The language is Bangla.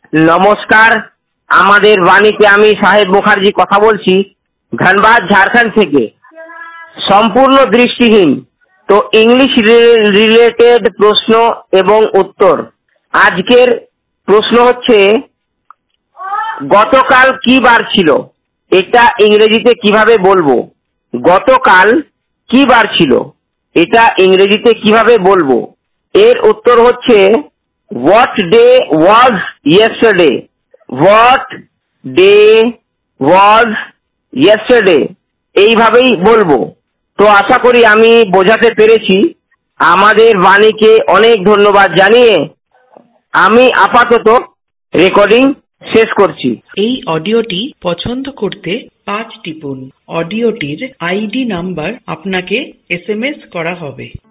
নমস্কার, আমাদের বাণীতে আমি সাহেব মুখার্জি কথা বলছি, ধনবাদ ঝাড়খণ্ড থেকে। সম্পূর্ণ দৃষ্টিহীন, তো ইংলিশ রিলেটেড প্রশ্ন এবং উত্তর। আজকের প্রশ্ন হচ্ছে, গতকাল কি বার ছিল? এটা ইংরেজিতে কিভাবে বলবো? গতকাল কি বার ছিল? এটা ইংরেজিতে কিভাবে বলবো? এর উত্তর হচ্ছে, what day was yesterday. What day was yesterday, এইভাবেই বলবো। তো আশা করি আমি বোঝাতে পেরেছি। আমাদের বাণীকে অনেক ধন্যবাদ জানিয়ে আমি আপাতত রেকর্ডিং শেষ করছি। এই অডিওটি পছন্দ করতে 5 টিপুন। অডিওটির আইডি নাম্বার আপনাকে SMS করা হবে।